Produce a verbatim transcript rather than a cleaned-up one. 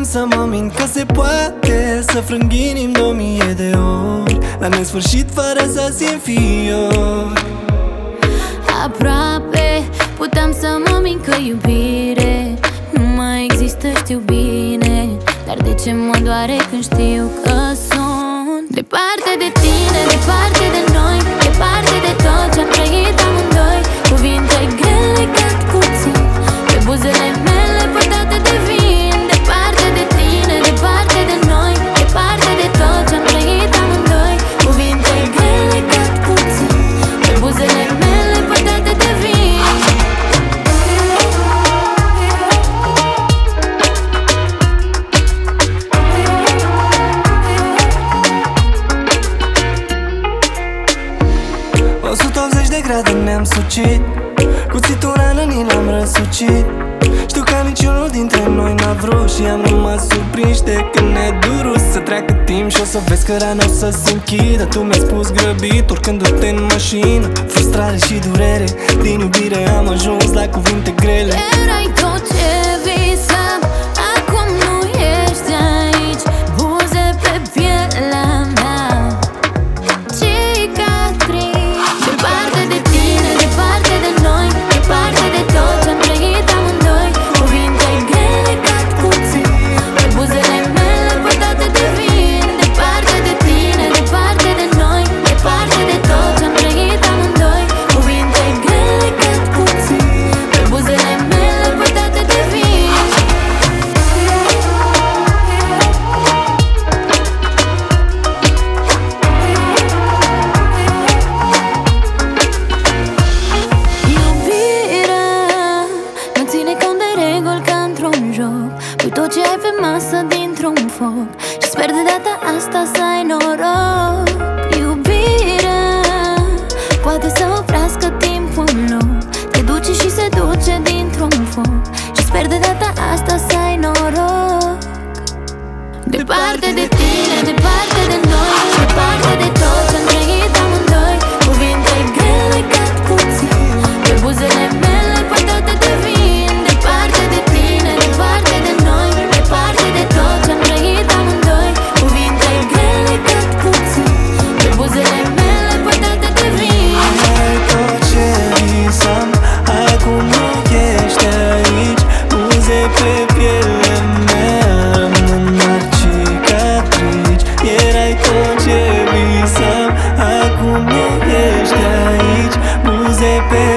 să mă mint că se poate să frâng inimi de o mie de ori, la nesfârșit fără să simt fiori. Aproape puteam să mă mint că iubire nu mai există, știu bine, dar de ce mă doare când știu că sunt departe de tine, departe de noi, departe de tot ce-am trăit amândoi. Cuvinte grele cad cuțit pe buzele mele pătate de vin. Departe de tine, departe de noi, departe de tot ce-am trăit amândoi. Cuvinte grele cad cuțit pe buzele mele pătate de vin. o sută optzeci de grade ne-am sucit, cuțitul rană ni l-am răsucit. Știu că niciunul dintre noi n-a vrut și am rămas surprinși de când ne-a durut să treacă timp și o să vezi că rana o să se închidă. Tu mi-ai spus grăbit urcându-te în mașină, frustrare și durere, din iubire am ajuns la cuvinte grele. Erai tot ce visam, acum nu ești aici. Buze pe pielea mea, cicatrici. Departe de tine, departe de noi, departe de tot ce-am trăit amândoi. Cuvinte grele cad cuțit pe buzele mele pătate de vin. Departe de tine, departe de noi, departe de tot ce-am trăit amândoi. Cuvinte grele cad cuțit pe buzele mele pătate de vin. Iubirea nu ține cont de reguli ca într-un joc. Pui tot ce ai pe masă dintr-un foc și sper de data asta să ai noroc. Iubirea poate să oprească timpul în loc, te duce și se duce dintr-un foc și sper de data asta să ai noroc. Departe de tine, departe de noi, departe de tot ce-am trăit amândoi. Cuvinte grele cad cuțit pe buzele mele pătate de vin. Departe de tine, departe de noi, departe de tot ce-am trăit amândoi. Cuvinte grele cad cuțit pe buzele mele pătate de vin. Ai tot ce visam, acum nu ești aici. Buze pe pielea mea, rămân doar cicatrici. Erai tot ce visam, acum nu ești aici. Buze pe